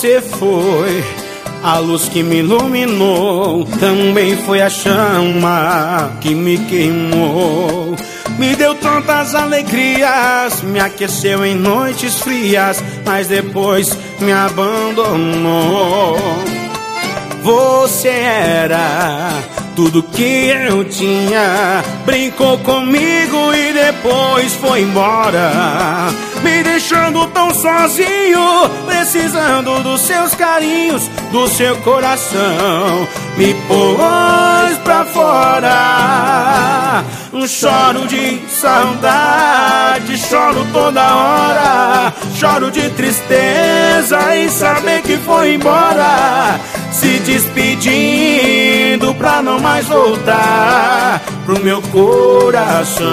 você foi a luz que me iluminou, também foi a chama que me queimou. Me deu tantas alegrias, me aqueceu em noites frias, mas depois me abandonou. Você era tudo que eu tinha, brincou comigo e depois foi embora, me deixando tão sozinho, precisando dos seus carinhos, do seu coração. Me pôs pra fora. Choro de saudade, choro toda hora, choro de tristeza em saber que foi embora, se despedindo pra não mais voltar pro meu coração.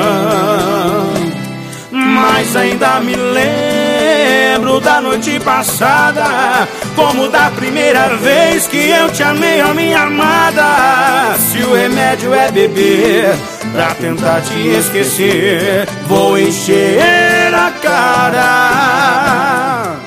Mas ainda me lembro da noite passada, como da primeira vez que eu te amei, ó minha amada. Se o remédio é beber pra tentar te esquecer, vou encher a cara.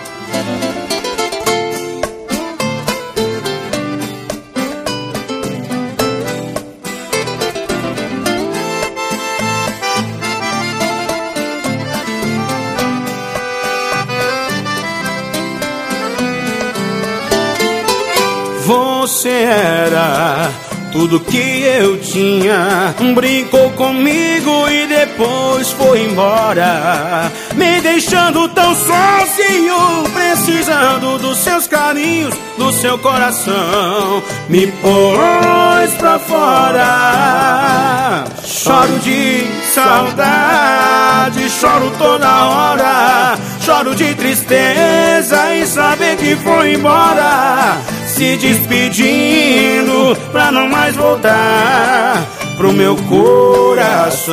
Você era tudo que eu tinha, brincou comigo e depois foi embora, me deixando tão sozinho, precisando dos seus carinhos, do seu coração. Me pôs pra fora. Choro de saudade, choro toda hora, choro de tristeza em saber que foi embora, se despedindo pra não mais voltar pro meu coração.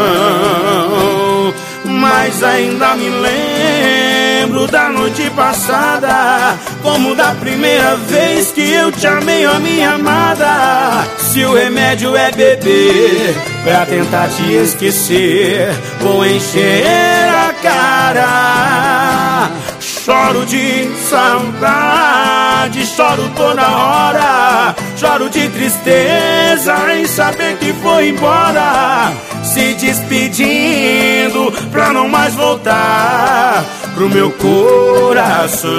Mas ainda me lembro da noite passada, como da primeira vez que eu te amei, ó minha amada. Se o remédio é beber pra tentar te esquecer, vou encher a cara. Choro de saudade, choro toda hora, choro de tristeza em saber que foi embora, se despedindo pra não mais voltar pro meu coração.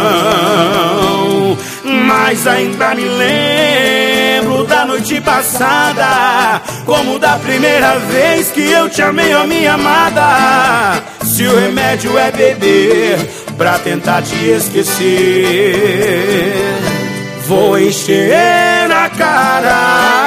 Mas ainda me lembro da noite passada, como da primeira vez que eu te amei, ó minha amada. Se o remédio é beber pra tentar te esquecer, vou encher a cara.